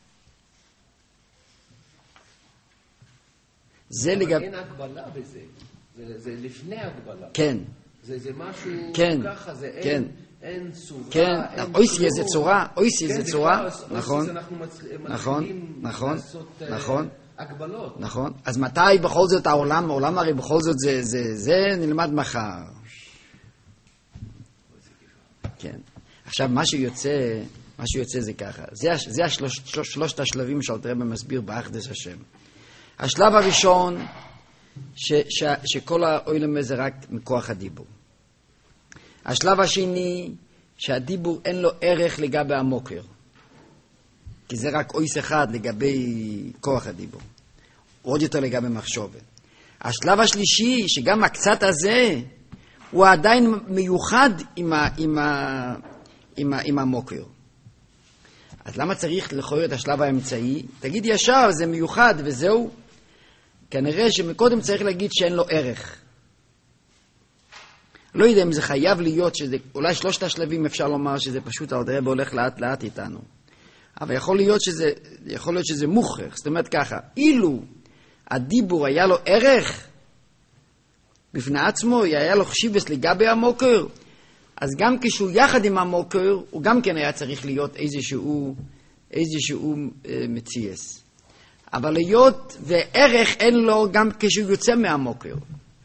זה לגב... אין הגבלה בזה, זה, זה לפני הגבלה. כן. זה, זה משהו כן. ככה, זה כן. אין, אין צורה, כן. אין אויסי זה צורה, אויסי כן, זה צורה, כבר, נכון, אנחנו מצ... נכון, נכון, לעשות, נכון, uh, הגבלות. נכון. אז מתי בכל זאת העולם, העולם הרי בכל זאת זה, זה, זה נלמד מחר. כן. עכשיו, מה שיוצא, מה שיוצא זה ככה. זה, זה השלוש, שלוש, שלושת השלבים שאלתר רבי מסביר באחדות השם. השלב הראשון, ש, ש, שכל העולם זה רק מכוח הדיבור. השלב השני, שהדיבור אין לו ערך לגבי המוקר. כי זה רק אויס אחד לגבי כוח הדיבור. עוד יותר לגבי מחשבת. השלב השלישי, שגם הקצת הזה, הוא עדיין מיוחד עם, ה, עם, ה, עם, ה, עם המוקר. אז למה צריך לכויר את השלב האמצעי? תגיד ישר, זה מיוחד וזהו. כנראה שמקודם צריך להגיד שאין לו ערך. לא יודע אם זה חייב להיות, שזה, אולי שלושת השלבים אפשר לומר שזה פשוט אלתר רבי הולך לאט לאט איתנו. אבל יכול להיות שזה, יכול להיות שזה מוכרח. זאת אומרת ככה, אילו הדיבור היה לו ערך בפני עצמו, היה לו חשיבות לגבי המוקר, אז גם כשהוא יחד עם המוקר, הוא גם כן היה צריך להיות איזשהו, איזשהו אה, מציאס. אבל להיות וערך אין לו גם כשהוא יוצא מהמוקר.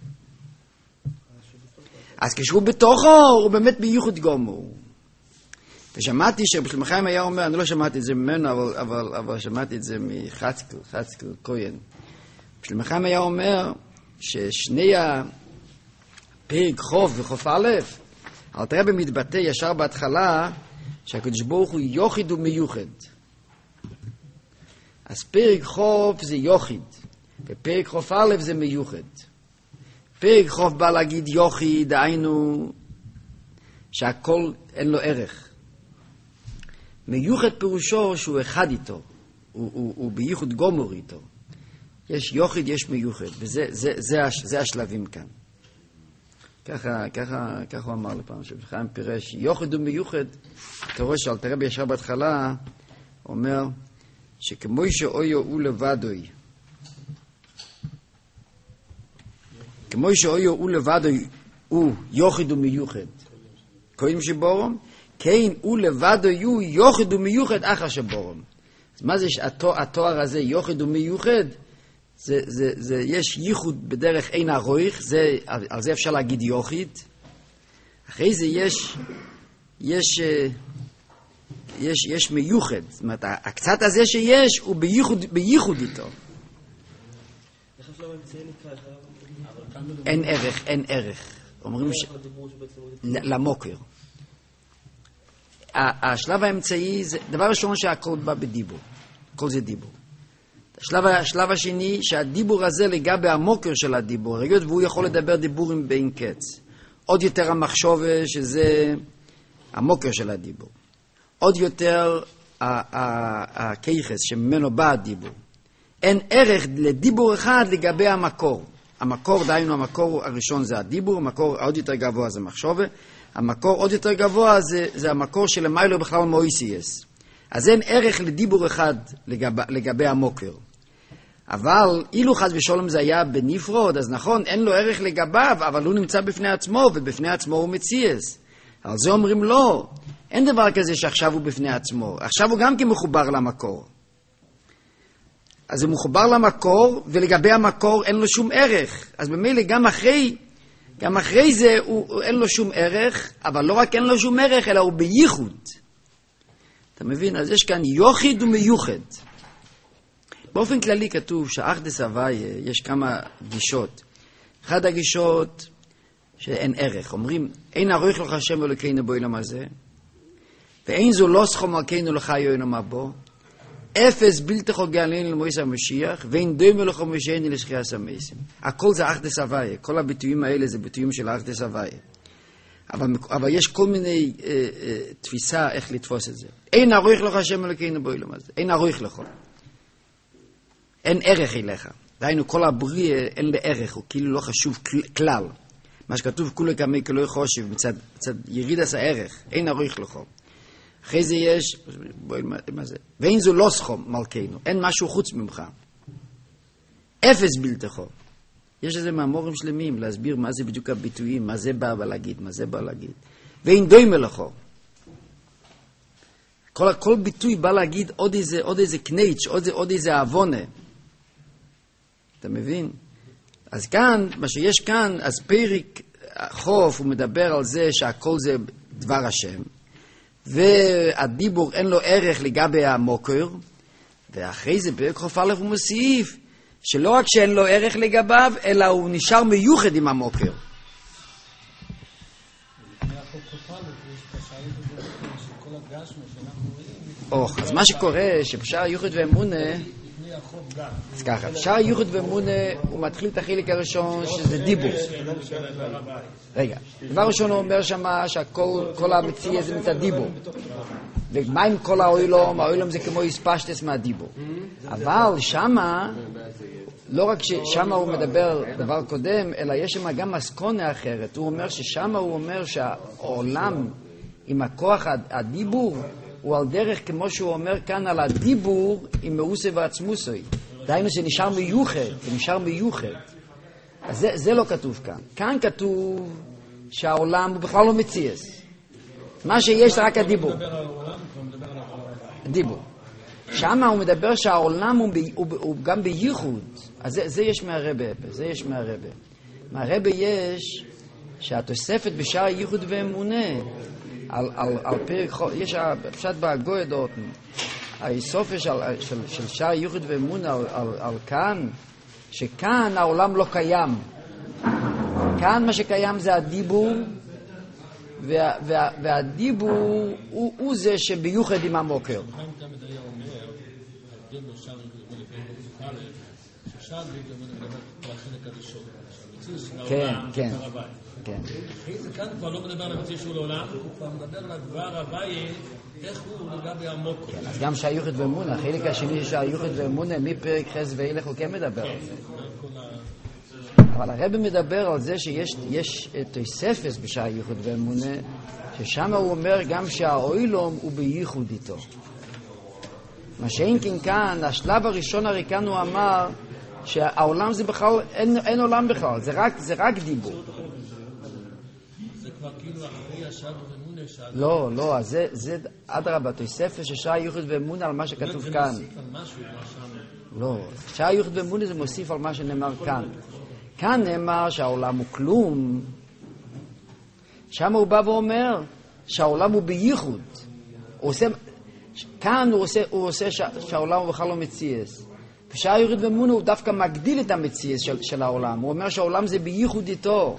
אז כשהוא בתוכו, הוא באמת בייחוד גמור. ושמעתי שבשלמה חיים היה אומר, אני לא שמעתי את זה ממנו, אבל, אבל, אבל שמעתי את זה מחצקל, חצקל כהן. בשלמה חיים היה אומר ששני הפרק חוף וחוף א', אלתר רבי מתבטא ישר בהתחלה שהקדוש ברוך הוא יוחיד ומיוחד. אז פרק חוף זה יוחיד, ופרק חוף א' זה מיוחד. פרק חוף בא להגיד יוחיד, דהיינו שהכל אין לו ערך. מיוחד פירושו שהוא אחד איתו, הוא, הוא, הוא בייחוד גומר איתו. יש יוחיד, יש מיוחד, וזה זה, זה, זה השלבים כאן. ככה, ככה, ככה הוא אמר לפעם, שבחיים פירש, יוחיד ומיוחד, אתה רואה שאלתר רבי ישר בהתחלה, אומר, שכמו שאויו הוא לבדוי, כמו שאויו הוא לבדוי, הוא יוחיד ומיוחד, קודם שבורם, כן, הוא לבדוי הוא יוחיד ומיוחד אחר שבורם. אז מה זה התואר הזה, יוחיד ומיוחד? זה, זה, זה, יש ייחוד בדרך אין הרויך, זה, על זה אפשר להגיד יוחיד. אחרי זה יש, יש, יש, יש מיוחד. זאת אומרת, הקצת הזה שיש הוא בייחוד, בייחוד איתו. אין ערך, אין ערך. אומרים ש... למוקר. השלב האמצעי זה, דבר ראשון שהכל בא בדיבור. כל זה דיבור. השלב, השלב השני, שהדיבור הזה לגבי המוקר של הדיבור, רגעות, והוא יכול לדבר דיבורים בין קץ. עוד יותר המחשבה שזה המוקר של הדיבור. עוד יותר הכיחס שממנו בא הדיבור. אין ערך לדיבור אחד לגבי המקור. המקור, דהיינו המקור הראשון זה הדיבור, המקור עוד יותר גבוה זה מחשבה, המקור עוד יותר גבוה זה, זה המקור של המיילו בכלל מויסייס. אז אין ערך לדיבור אחד לגבי, לגבי המוקר. אבל אילו חס ושלום זה היה בנפרוד, אז נכון, אין לו ערך לגביו, אבל הוא נמצא בפני עצמו, ובפני עצמו הוא מציאס. על זה אומרים לא, אין דבר כזה שעכשיו הוא בפני עצמו, עכשיו הוא גם כן מחובר למקור. אז הוא מחובר למקור, ולגבי המקור אין לו שום ערך. אז במילא גם אחרי, גם אחרי זה הוא, אין לו שום ערך, אבל לא רק אין לו שום ערך, אלא הוא בייחוד. אתה מבין? אז יש כאן יוחיד ומיוחד. באופן כללי כתוב שאחדות הוויה, יש כמה גישות. אחת הגישות שאין ערך. אומרים, אין ערוך לך השם אלוקינו בעולם הזה, ואין זו לא סכום מלכנו לך יוינם הבו, אפס בלתי חוגע עלינו למועס המשיח, ואין דומה לך משייני לשחיית המסים. הכל זה אחדות הוויה. כל הביטויים האלה זה ביטויים של אחדות הוויה. אבל, אבל יש כל מיני אה, אה, תפיסה איך לתפוס את זה. אין ערוך לך השם אלוקינו בעולם הזה. אין ערוך לך. אין ערך אליך. דהיינו, כל הבריאה אין לה ערך, הוא כאילו לא חשוב כלל. מה שכתוב, כולי כמי כלוי חושב, מצד, מצד יריד עשה ערך, אין ערוך לך. אחרי זה יש, בואי, מה זה? ואין זו לא סכום מלכנו, אין משהו חוץ ממך. אפס בלתך. יש איזה מאמורים שלמים להסביר מה זה בדיוק הביטויים, מה זה בא להגיד, מה זה בא להגיד. ואין דומה לך. כל, כל ביטוי בא להגיד עוד איזה, עוד איזה קנייץ', עוד, עוד איזה אבונה. אתה מבין? אז כאן, מה שיש כאן, אז פרק חוף הוא מדבר על זה שהכל זה דבר השם, והדיבור אין לו ערך לגבי המוקר, ואחרי זה פרק חוף א' הוא מוסיף, שלא רק שאין לו ערך לגביו, אלא הוא נשאר מיוחד עם המוקר. אוח, אז מה שקורה, שבשער ייחוד ואמונה, אז ככה, בשער ייחוד ואמונה, הוא מתחיל את החלק הראשון, שזה דיבור. רגע, דבר ראשון הוא אומר שמה, שכל המציע זה מצד דיבור. ומה עם כל האוילום? האוילום זה כמו הספשטס מהדיבור. אבל שמה, לא רק ששמה הוא מדבר דבר קודם, אלא יש שם גם מסקונה אחרת. הוא אומר ששמה הוא אומר שהעולם עם הכוח הדיבור, הוא על דרך כמו שהוא אומר כאן על הדיבור עם מאוסה ועצמוסוי. דהיינו שנשאר מיוחד, זה נשאר מיוחד. אז זה, זה לא כתוב כאן. כאן כתוב שהעולם הוא בכלל לא מציאס. מה שיש זה רק הדיבור. דיבור. שמה הוא מדבר שהעולם הוא, ב, הוא, הוא גם בייחוד. אז זה, זה יש מהרבה, זה יש מהרבה. מהרבה יש שהתוספת בשער ייחוד ואמונה, על, על, על פרק, יש הפשט בהגוי דורטן, הסופש של, של, של שער ייחוד ואמונה על, על, על כאן, שכאן העולם לא קיים. כאן מה שקיים זה הדיבור, וה, וה, והדיבור הוא, הוא זה שביוחד עם המוקר. כן, כן, כן. אחרי זה כאן כבר לא מדבר על המציא שהוא לעולם, הוא כבר מדבר על הדבר הוואי, איך הוא לגבי המוקר. אז גם שהיוחד ואמונה, החלק השני של שהיוחד ואמונה, מפרק חס ואילך הוא כן מדבר על זה. אבל הרב מדבר על זה שיש תוספת בשהיוחד ואמונה, ששם הוא אומר גם שהאוילום הוא בייחוד איתו. מה שאין כן כאן, השלב הראשון הרי כאן הוא אמר שהעולם זה בכלל, אין, אין עולם בכלל, זה רק, זה רק דיבור. זה כבר כאילו אחרי השעה ואמונה שעה. לא, לא, אז זה, זה אדרבה, תוספת ששעה ייחוד ואמונה על מה שכתוב כאן. זה מוסיף על משהו, מה שם. לא, שעה ייחוד ואמונה זה מוסיף על מה שנאמר כאן. כאן נאמר שהעולם הוא כלום. שם הוא בא ואומר שהעולם הוא בייחוד. הוא עושה, כאן הוא עושה, הוא עושה שה, שהעולם הוא בכלל לא מציאס. בשעה ייחוד ואמונה הוא דווקא מגדיל את המציאס של, של העולם. הוא אומר שהעולם זה בייחוד איתו.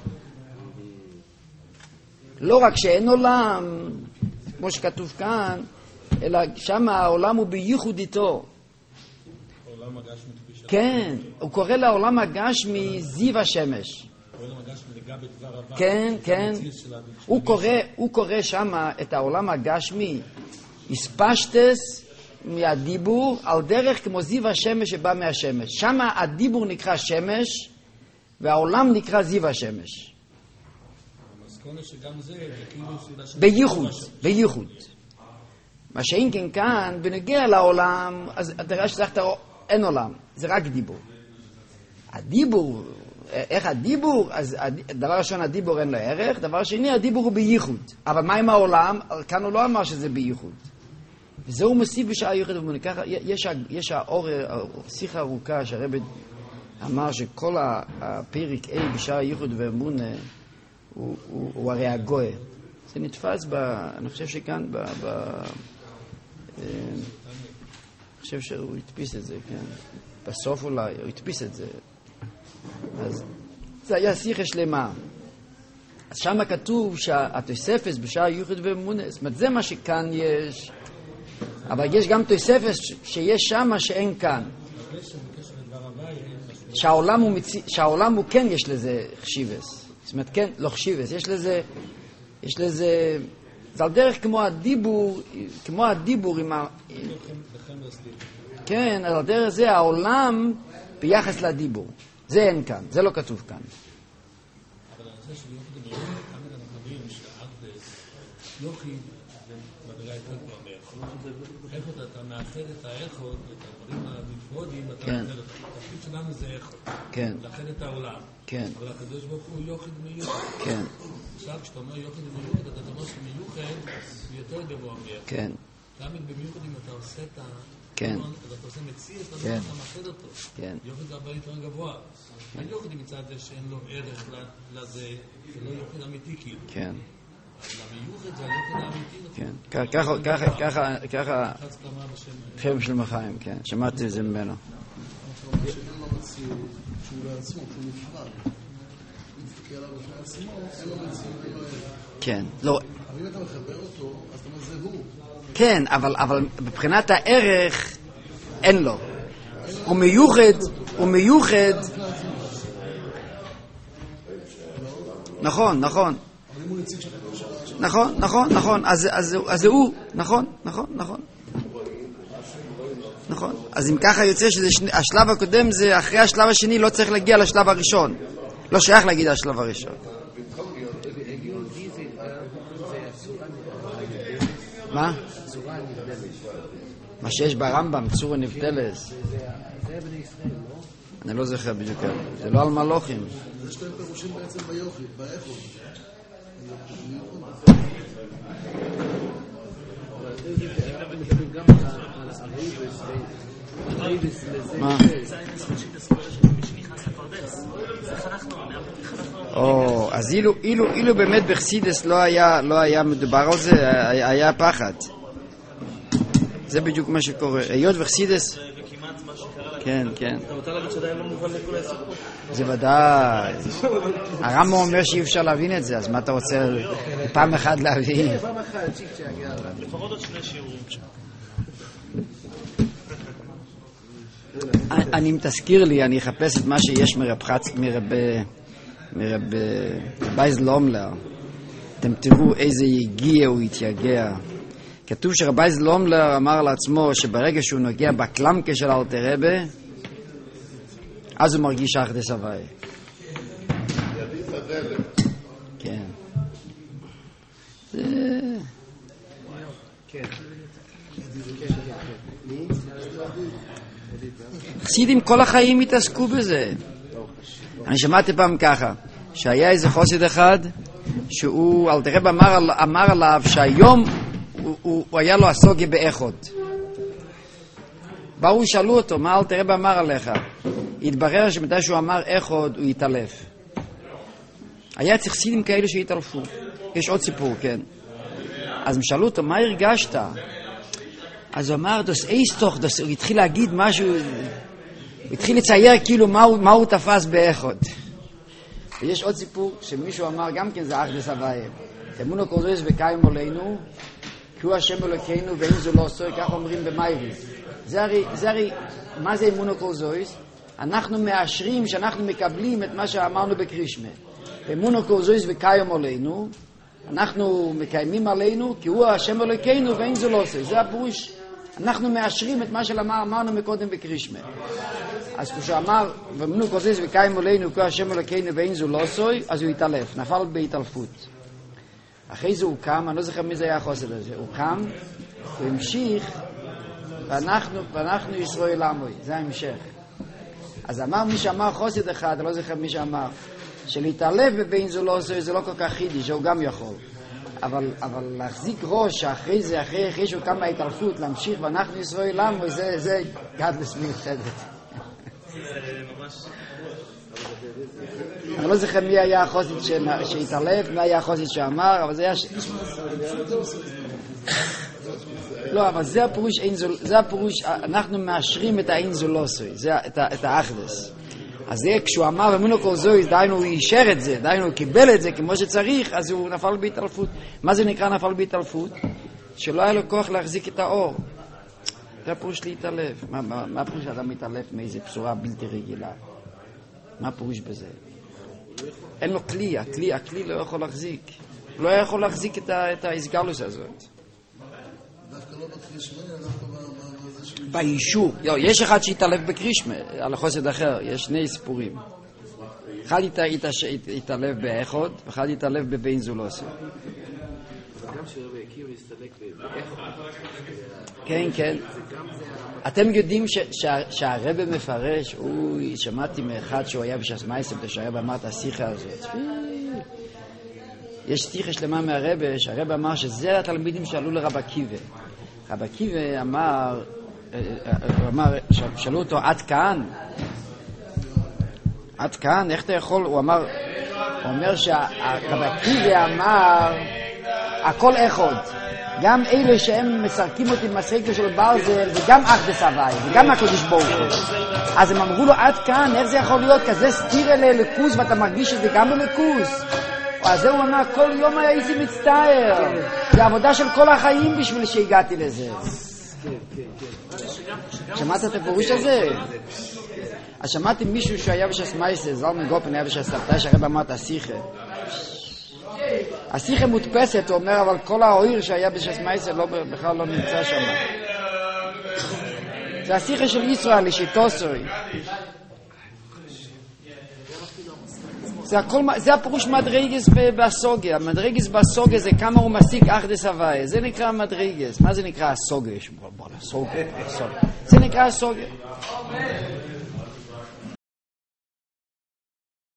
לא רק שאין עולם, כמו שכתוב כאן, אלא שם העולם הוא בייחוד איתו. העולם הגשמי כפי כן, הוא קורא לעולם הגשמי זיו השמש. העולם הגשמי לגבי דבר הבא. כן, כן. הוא קורא, הוא קורא שם את העולם הגשמי, הספשטס מהדיבור, על דרך כמו זיו השמש שבא מהשמש. שם הדיבור נקרא שמש, והעולם נקרא זיו השמש. המסקונה שגם זה, זה כאילו סעודה... בייחוד, בייחוד. מה שאין כן כאן, בנגיע לעולם, אז אתה רואה שצריך אין עולם, זה רק דיבור. הדיבור, איך הדיבור? אז דבר ראשון, הדיבור אין לו ערך, דבר שני, הדיבור הוא בייחוד. אבל מה עם העולם? כאן הוא לא אמר שזה בייחוד. וזה הוא מוסיף בשעה ייחוד ואמונה. ככה, יש, יש האור, שיחה ארוכה שהרב אמר שכל הפרק A בשעה ייחוד ואמונה הוא, הוא, הוא הרי הגוי. זה נתפס ב... אני חושב שכאן ב... ב אני חושב שהוא התפיס את זה, כן. בסוף אולי, הוא התפיס את זה. אז זה היה שיחה שלמה. אז שם כתוב שהתוספת בשעה ייחוד ואמונה, זאת אומרת, זה מה שכאן יש. אבל יש גם תוספת שיש שם שאין כאן. שהעולם הוא, מצ... שהעולם הוא כן יש לזה חשיבס. זאת אומרת, כן, לא חשיבס. יש לזה, יש לזה, זה על דרך כמו הדיבור, כמו הדיבור עם ה... כן, על דרך זה העולם ביחס לדיבור. זה אין כאן, זה לא כתוב כאן. אבל אני חושב שיוחד אמרו, כמה אנחנו מביאים שארדס, יוחד ומדרגה יותר כבר מאחוד. איכות, אתה מאחד את האיכות, את הדברים הנפרודים, אתה מאחד אותם. התפקיד שלנו זה איכות. כן. לאחד את העולם. כן. אבל הקדוש ברוך הוא יוחד מיוחד. כן. עכשיו, כשאתה אומר יוחד מיוחד, אתה אומר שמיוחד הוא יותר גבוה מאחד. כן. תמיד במיוחד אם אתה עושה את ה... כן. אז אתה עושה מציע, אתה כן. מאחד אותו. כן. יוחד זה הרבה יותר גבוה. היוחד מצד זה שאין לו ערך לזה, זה לא יוחד אמיתי כאילו. כן. המיוחד זה היוקד האמיתי. כן, ככה, ככה, ככה, ככה, חרב של מחיים, כן, שמעתי את זה ממנו. שהוא לעצמו, שהוא נפרד. אם תסתכל עליו בפני עצמו, אין לו מציאות, אין לו ערך. כן, לא. אבל אם אתה מחבר אותו, אז אתה אומר, זה הוא. כן, אבל, אבל מבחינת הערך, אין לו. הוא מיוחד, הוא מיוחד. נכון, נכון. אבל אם הוא נציג שלך, נכון, נכון, נכון. אז, אז, אז זה הוא, נכון, נכון, נכון. נכון. אז אם ככה יוצא שהשלב הקודם זה אחרי השלב השני, לא צריך להגיע לשלב הראשון. לא שייך להגיד השלב הראשון. מה? מה שיש ברמב"ם, צורה נבדלת. אני לא זוכר בדיוק. זה לא על מלוכים. יש להם פירושים בעצם ביוכי, באיכות. מה? או, אז אילו, אילו, אילו באמת בחסידס לא היה, לא היה מדובר על זה, היה פחד. זה בדיוק מה שקורה. היות בחסידס... כן, כן. אתה רוצה להגיד שעדיין לא מובן לכל הסיפור? זה ודאי. הרמב"ם אומר שאי אפשר להבין את זה, אז מה אתה רוצה פעם אחת להבין? פעם אחת, צ'יק צ'ק, יאללה. לפחות עוד שני שיעורים. אני מתזכיר לי, אני אחפש את מה שיש מרב חץ, מרב מרב בייזל אומלר. אתם תראו איזה יגיע הוא התייגע. כתוב שרבייזל אומלר אמר לעצמו שברגע שהוא נוגע בקלמקה של אלתר רבי, אז הוא מרגיש אחדות הוויה. כן. זה... חסידים כל החיים התעסקו בזה. אני שמעתי פעם ככה, שהיה איזה חסיד אחד, שהוא, אלתר רבי אמר, אמר עליו שהיום הוא, הוא, הוא היה לו הסוגיה באחד. באו שאלו אותו, מה אלתר רבי אמר עליך? התברר שמתי שהוא אמר אחד, הוא התעלף. היה צריך חסידים כאלה שהתעלפו. יש עוד סיפור, כן. אז הם שאלו אותו, מה הרגשת? אז הוא אמר, דוס אייסטוך, דוס, הוא התחיל להגיד משהו, הוא התחיל לצייר כאילו מה הוא, מה הוא תפס באחד. ויש עוד סיפור שמישהו אמר, גם כן זה אחדות הוויה. אמונו כל זויס וקיים עלינו, כי הוא השם אלוקינו ואין זו לא עשוי, כך אומרים במייריס. זה הרי, זה הרי, מה זה אמונו כל זויס? אנחנו מאשרים שאנחנו מקבלים את מה שאמרנו בקרישמה. אמונו כל זויס וקיים עלינו, אנחנו מקיימים עלינו, כי הוא השם אלוקינו ואין זו לא עשוי. זה הפירוש. אנחנו מאשרים את מה שאמרנו מקודם בקרישמה. אז כשהוא אמר, ואמנו כל זויס וקיים עלינו, כי הוא השם אלוקינו ואין זו לא עשוי, אז הוא התעלף, נפל בהתעלפות. אחרי זה הוא קם, אני לא זוכר מי זה היה החוסד הזה, הוא קם, הוא המשיך, ואנחנו, ואנחנו ישראל עמוי, זה ההמשך. אז אמר מי שאמר חוסד אחד, אני לא זוכר מי שאמר, שלהתעלף בבין זו לא עושה, זה לא כל כך חידי, שהוא גם יכול. אבל, אבל להחזיק ראש, אחרי זה, אחרי, אחרי שהוא קם מההתעלפות, להמשיך, ואנחנו ישראל עמוי, זה, זה גדלס מיוחדת. זה ממש... אני לא זוכר מי היה החוסד שהתעלף, מי היה החוסד שאמר, אבל זה היה... לא, אבל זה הפירוש, זה הפירוש, אנחנו מאשרים את האין זולוסוי, זה את האחדוס. אז זה כשהוא אמר אמונו כל זויס, דיינו הוא אישר את זה, דיינו הוא קיבל את זה כמו שצריך, אז הוא נפל בהתעלפות. מה זה נקרא נפל בהתעלפות? שלא היה לו כוח להחזיק את האור. זה הפירוש להתעלף. מה, מה, מה הפירוש שאדם מתעלף מאיזו בשורה בלתי רגילה? מה הפירוש בזה? אין לו כלי, הכלי, הכלי לא יכול להחזיק. לא יכול להחזיק את, ה, את ההסגלוס הזאת. דווקא לא בקרישמה, אנחנו בזה שהוא... באישור. לא, יש אחד שהתעלף בקרישמה, על החוסד אחר, יש שני סיפורים. אחד התעלף באחד, ואחד התעלף בבין זולוסי. גם שרבי הכיר להסתלק באחד. כן, כן. אתם יודעים שהרבא מפרש, אוי, שמעתי מאחד שהוא היה בש"ס מייסר, שהרבא אמר את השיחה הזאת. יש שיחה שלמה מהרבא, שהרבא אמר שזה התלמידים שעלו לרב עקיבא. רב עקיבא אמר, אמר, שאלו אותו, עד כאן? עד כאן? איך אתה יכול? הוא אמר, הוא אומר שהרב עקיבא אמר, הכל אחד. גם אלה שהם מסרקים אותי במסריקו של ברזל, זה גם אחדס הוואי, וגם הקדוש ברוך הוא. אז הם אמרו לו, עד כאן, איך זה יכול להיות כזה סתיר אלה לקוס, ואתה מרגיש שזה גם בלקוס? אז זה הוא אמר, כל יום הייתי מצטער. זה עבודה של כל החיים בשביל שהגעתי לזה. שמעת את הפירוש הזה? אז שמעתי מישהו שהיה בשס מייסה, זלמן גופן היה בשס סבתאי, שהרב אמר את השיחה. השיחה מודפסת, הוא אומר, אבל כל האויר שהיה בשס מייסה בכלל לא נמצא שם. זה השיחה של ישראל, לשיטוסרי. זה, הכל, זה הפירוש מדרגס בסוגיה. מדרגס בסוגיה זה כמה הוא מסיק אחדס הוואי. זה נקרא מדרגס. מה זה נקרא הסוגיה? זה נקרא הסוגיה.